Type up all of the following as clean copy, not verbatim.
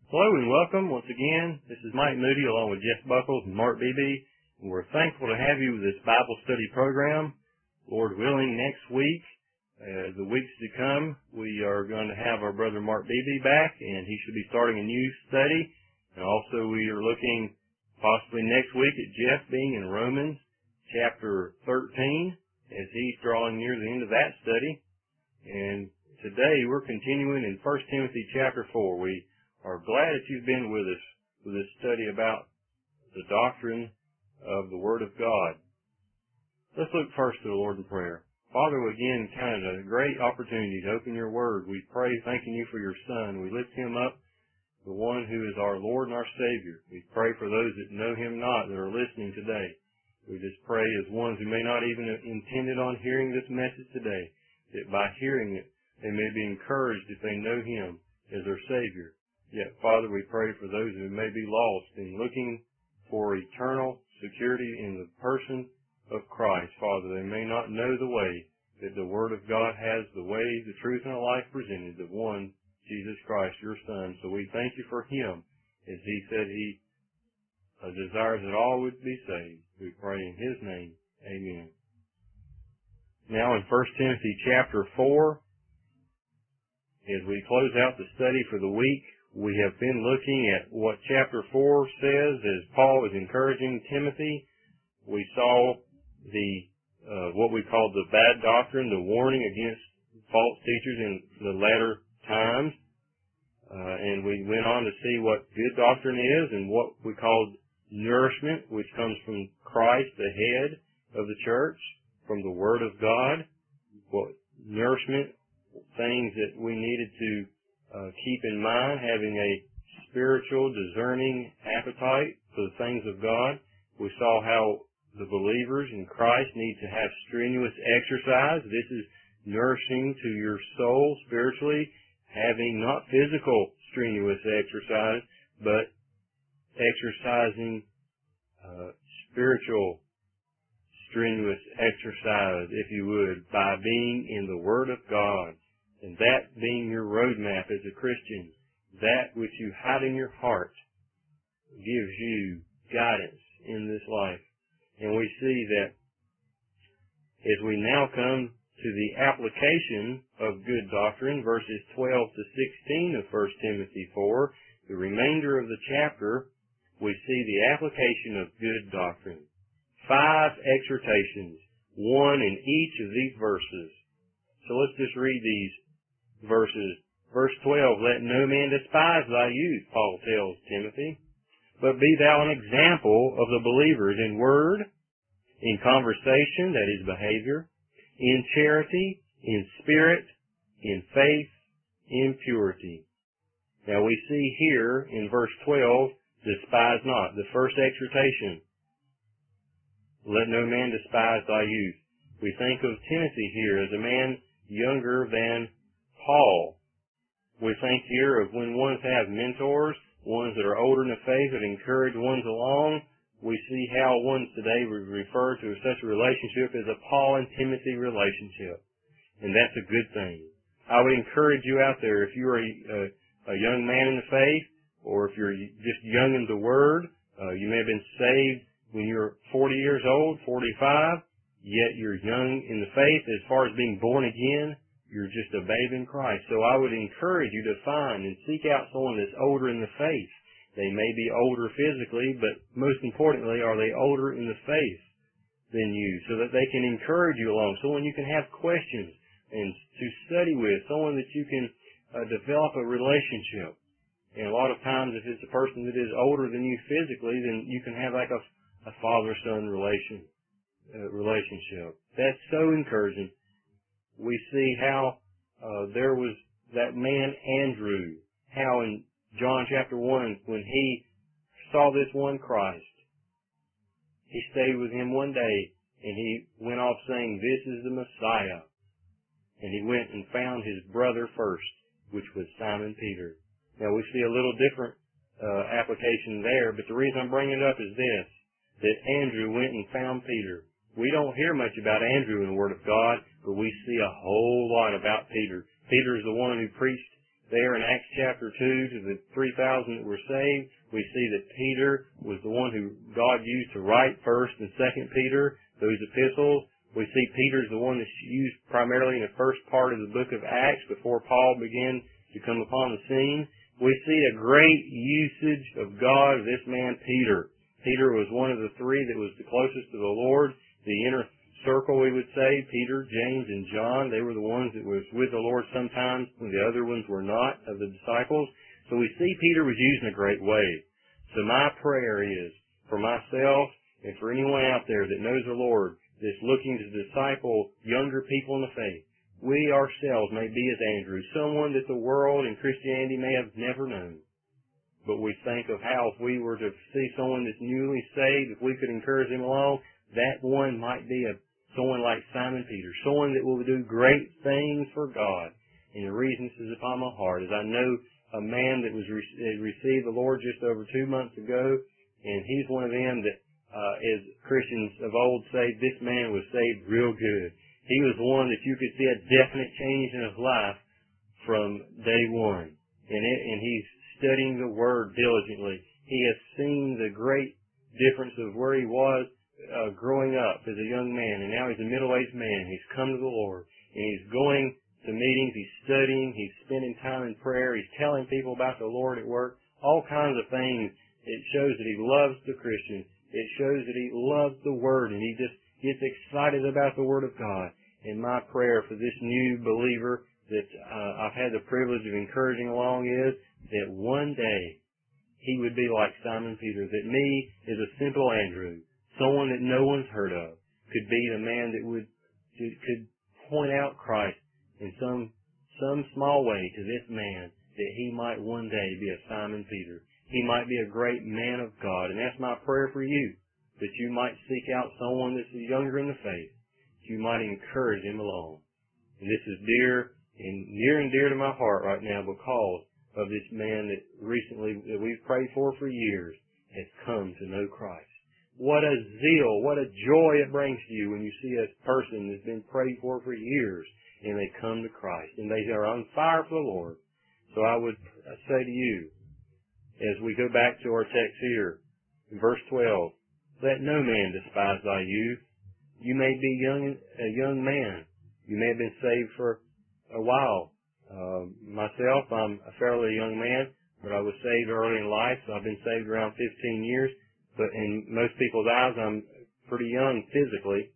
Hello and welcome once again. This is Mike Moody along with Jeff Buckles and Mark Beebe. And we're thankful to have you with this Bible study program. Lord willing, next week, the weeks to come, we are going to have our brother Mark Beebe back, and he should be starting a new study. And also we are looking possibly next week at Jeff being in Romans chapter 13 as he's drawing near the end of that study. And today we're continuing in 1 Timothy chapter 4. We are glad that you've been with us for this study about the doctrine of the Word of God. Let's look first to the Lord in prayer. Father, again, kind of a great opportunity to open your Word. We pray, thanking you for your Son. We lift him up, the one who is our Lord and our Savior. We pray for those that know him not, that are listening today. We just pray as ones who may not even have intended on hearing this message today, that by hearing it, they may be encouraged if they know him as their Savior. Yet, Father, we pray for those who may be lost and looking for eternal security in the person of Christ. Father, they may not know the way that the Word of God has, the way, the truth, and the life presented, the one, Jesus Christ, your Son. So we thank you for him, as he said he desires that all would be saved. We pray in his name. Amen. Now in 1 Timothy chapter 4, as we close out the study for the week, we have been looking at what chapter 4 says as Paul is encouraging Timothy. We saw what we call the bad doctrine, the warning against false teachers in the latter times. And we went on to see what good doctrine is and what we call nourishment, which comes from Christ, the head of the church, from the Word of God. What nourishment, things that we needed to keep in mind, having a spiritual, discerning appetite for the things of God. We saw how the believers in Christ need to have strenuous exercise. This is nourishing to your soul spiritually, having not physical strenuous exercise, but exercising spiritual strenuous exercise, if you would, by being in the Word of God. And that being your roadmap as a Christian, that which you hide in your heart gives you guidance in this life. And we see that as we now come to the application of good doctrine, verses 12 to 16 of 1 Timothy 4, the remainder of the chapter, we see the application of good doctrine. 5 exhortations, one in each of these verses. So let's just read these verses. Verse 12, let no man despise thy youth, Paul tells Timothy, but be thou an example of the believers in word, in conversation, that is behavior, in charity, in spirit, in faith, in purity. Now we see here in verse 12, despise not, the first exhortation. Let no man despise thy youth. We think of Timothy here as a man younger than Paul. We think here of when ones have mentors, ones that are older in the faith that encourage ones along. We see how ones today would refer to such a relationship as a Paul and Timothy relationship. And that's a good thing. I would encourage you out there, if you're a young man in the faith, or if you're just young in the Word, you may have been saved when you're 40 years old, 45, yet you're young in the faith. As far as being born again, you're just a babe in Christ. So I would encourage you to find and seek out someone that's older in the faith. They may be older physically, but most importantly, are they older in the faith than you, so that they can encourage you along, someone you can have questions and to study with, someone that you can develop a relationship. And a lot of times, if it's a person that is older than you physically, then you can have like a father-son relationship. That's so encouraging. We see how there was that man Andrew, how in John chapter 1, when he saw this one Christ, he stayed with him one day, and he went off saying, this is the Messiah. And he went and found his brother first, which was Simon Peter. Now we see a little different application there, but the reason I'm bringing it up is this, that Andrew went and found Peter. We don't hear much about Andrew in the Word of God, but we see a whole lot about Peter. Peter is the one who preached there in Acts chapter 2 to the 3,000 that were saved, we see that Peter was the one who God used to write 1st and 2nd Peter, those epistles. We see Peter's the one that's used primarily in the first part of the book of Acts before Paul began to come upon the scene. We see a great usage of God of this man Peter. Peter was one of the three that was the closest to the Lord, the inner circle, we would say. Peter, James, and John, they were the ones that was with the Lord sometimes when the other ones were not, of the disciples. So we see Peter was used in a great way. So my prayer is for myself and for anyone out there that knows the Lord, that's looking to disciple younger people in the faith, we ourselves may be as Andrew, someone that the world and Christianity may have never known. But we think of how if we were to see someone that's newly saved, if we could encourage him along, that one might be someone like Simon Peter, someone that will do great things for God. And the reason this is upon my heart is I know a man that received the Lord just over 2 months ago, and he's one of them that, as Christians of old say, this man was saved real good. He was the one that you could see a definite change in his life from day one. And he's studying the Word diligently. He has seen the great difference of where he was growing up as a young man, and now he's a middle-aged man. He's come to the Lord, and he's going to meetings, he's studying, he's spending time in prayer, he's telling people about the Lord at work, all kinds of things. It shows that he loves the Christian. It shows that he loves the Word, and he just gets excited about the Word of God. And my prayer for this new believer that I've had the privilege of encouraging along is that one day he would be like Simon Peter, that me, as a simple Andrew, someone that no one's heard of, could be the man that could point out Christ in some small way to this man, that he might one day be a Simon Peter. He might be a great man of God. And that's my prayer for you, that you might seek out someone that's younger in the faith, that you might encourage him along. And this is near and dear to my heart right now because of this man that recently, that we've prayed for years, has come to know Christ. What a zeal, what a joy it brings to you when you see a person that's been prayed for years and they come to Christ and they are on fire for the Lord. So I would say to you, as we go back to our text here, in verse 12, let no man despise thy youth. You may be a young man. You may have been saved for a while. Myself, I'm a fairly young man, but I was saved early in life, so I've been saved around 15 years. But in most people's eyes, I'm pretty young physically,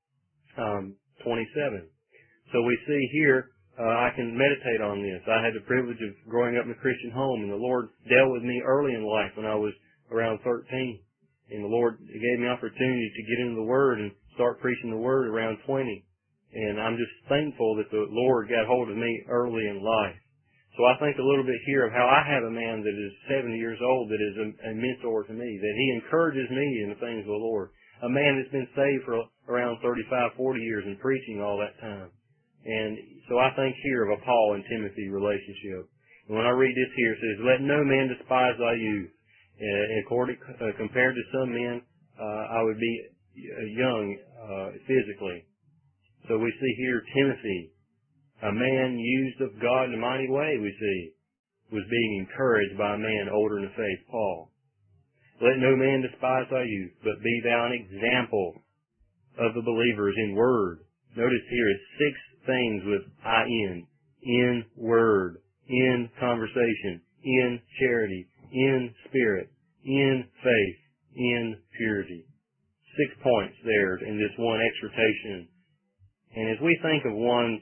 27. So we see here, I can meditate on this. I had the privilege of growing up in a Christian home, and the Lord dealt with me early in life when I was around 13. And the Lord gave me opportunity to get into the Word and start preaching the Word around 20. And I'm just thankful that the Lord got hold of me early in life. So I think a little bit here of how I have a man that is 70 years old that is a mentor to me, that he encourages me in the things of the Lord. A man that's been saved for around 35, 40 years and preaching all that time. And so I think here of a Paul and Timothy relationship. And when I read this here, it says, let no man despise thy youth. Compared to some men, I would be young physically. So we see here Timothy, a man used of God in a mighty way, we see, was being encouraged by a man older in the faith, Paul. Let no man despise thy youth, but be thou an example of the believers in word. Notice here is 6 things with in word, in conversation, in charity, in spirit, in faith, in purity. 6 points there in this one exhortation. And as we think of ones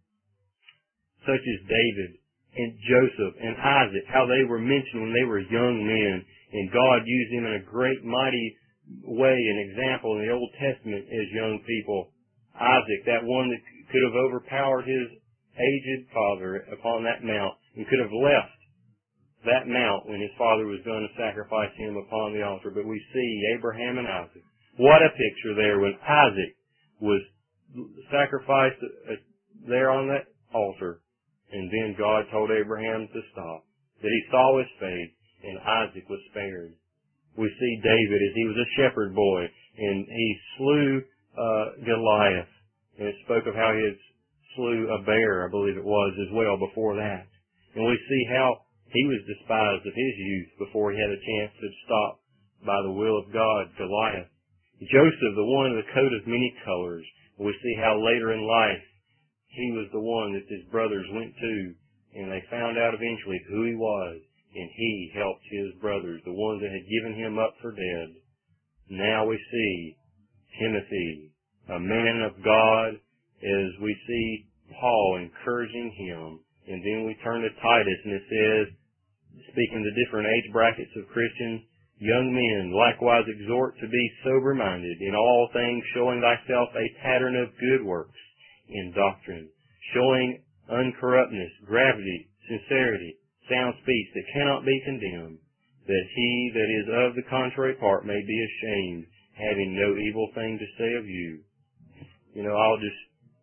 such as David and Joseph and Isaac, how they were mentioned when they were young men, and God used them in a great, mighty way, an example in the Old Testament as young people. Isaac, that one that could have overpowered his aged father upon that mount and could have left that mount when his father was going to sacrifice him upon the altar. But we see Abraham and Isaac. What a picture there when Isaac was sacrificed there on that altar. And then God told Abraham to stop, that he saw his faith, and Isaac was spared. We see David as he was a shepherd boy, and he slew Goliath. And it spoke of how he had slew a bear, I believe it was, as well before that. And we see how he was despised of his youth before he had a chance to stop by the will of God, Goliath. Joseph, the one of the coat of many colors. We see how later in life he was the one that his brothers went to, and they found out eventually who he was, and he helped his brothers, the ones that had given him up for dead. Now we see Timothy, a man of God, as we see Paul encouraging him. And then we turn to Titus, and it says, speaking of the different age brackets of Christians, young men likewise exhort to be sober-minded, in all things showing thyself a pattern of good works, in doctrine, showing uncorruptness, gravity, sincerity, sound speech that cannot be condemned, that he that is of the contrary part may be ashamed, having no evil thing to say of you. I'll just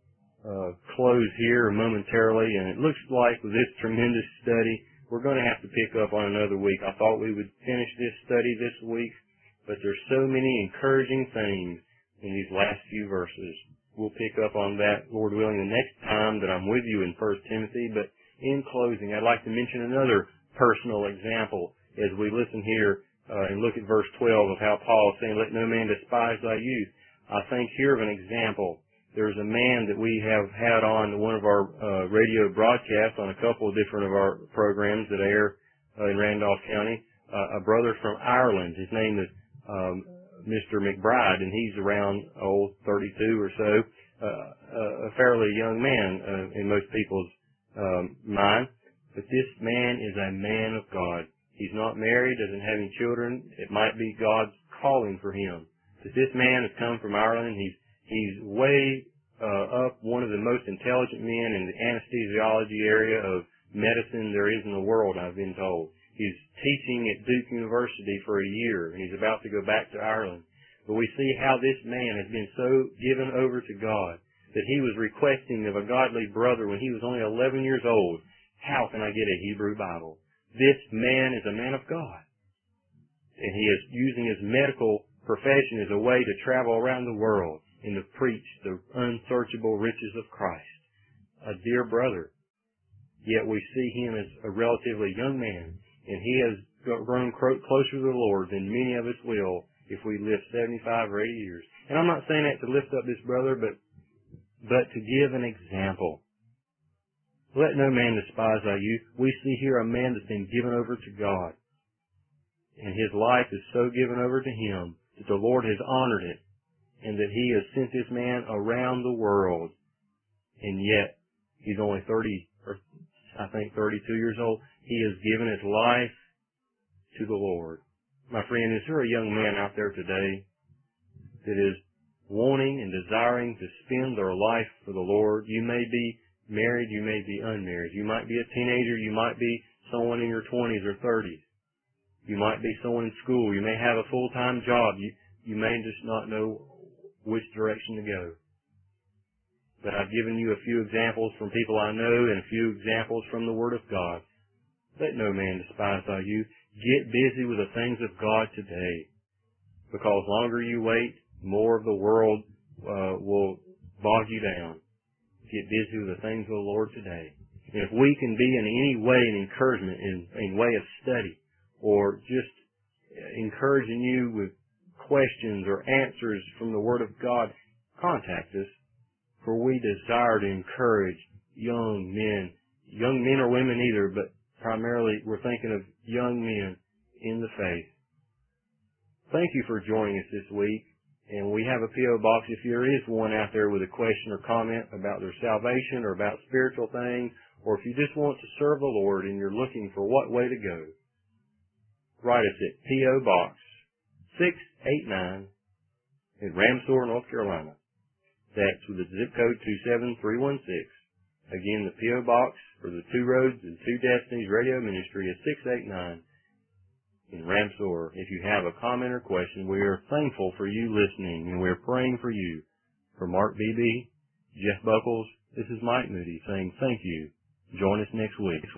close here momentarily, and it looks like with this tremendous study, we're going to have to pick up on another week. I thought we would finish this study this week, but there's so many encouraging things in these last few verses. We'll pick up on that, Lord willing, the next time that I'm with you in 1 Timothy. But in closing, I'd like to mention another personal example as we listen here and look at verse 12 of how Paul is saying, let no man despise thy youth. I think here of an example. There's a man that we have had on one of our radio broadcasts on a couple of different of our programs that air in Randolph County, a brother from Ireland. His name is Mr. McBride, and he's around 32 or so, a fairly young man in most people's mind. But this man is a man of God. He's not married, doesn't have any children. It might be God's calling for him. But this man has come from Ireland. He's way up, one of the most intelligent men in the anesthesiology area of medicine there is in the world, I've been told. He's teaching at Duke University for a year, and he's about to go back to Ireland. But we see how this man has been so given over to God that he was requesting of a godly brother when he was only 11 years old, how can I get a Hebrew Bible? This man is a man of God. And he is using his medical profession as a way to travel around the world and to preach the unsearchable riches of Christ. A dear brother. Yet we see him as a relatively young man, and he has grown closer to the Lord than many of us will if we live 75 or 80 years. And I'm not saying that to lift up this brother, but to give an example. Let no man despise thy youth. We see here a man that's been given over to God, and his life is so given over to him that the Lord has honored it, and that he has sent this man around the world, and yet he's only 32 years old. He has given his life to the Lord. My friend, is there a young man out there today that is wanting and desiring to spend their life for the Lord? You may be married, you may be unmarried. You might be a teenager, you might be someone in your 20s or 30s. You might be someone in school. You may have a full-time job. You may just not know which direction to go. But I've given you a few examples from people I know and a few examples from the Word of God. Let no man despise thy youth. Get busy with the things of God today. Because longer you wait, more of the world will bog you down. Get busy with the things of the Lord today. And if we can be in any way an encouragement in way of study, or just encouraging you with questions or answers from the Word of God, contact us, for we desire to encourage young men or women either, but primarily we're thinking of young men in the faith. Thank you for joining us this week, and we have a P.O. box if there is one out there with a question or comment about their salvation or about spiritual things, or if you just want to serve the Lord and you're looking for what way to go. Write us at P.O. Box 689 in Ramsor, North Carolina. That's with the zip code 27316. Again, the P.O. Box for the Two Roads and Two Destinies Radio Ministry is 689 in Ramsor. If you have a comment or question, we are thankful for you listening, and we're praying for you. For Mark Beebe, Jeff Buckles, this is Mike Moody saying thank you. Join us next week.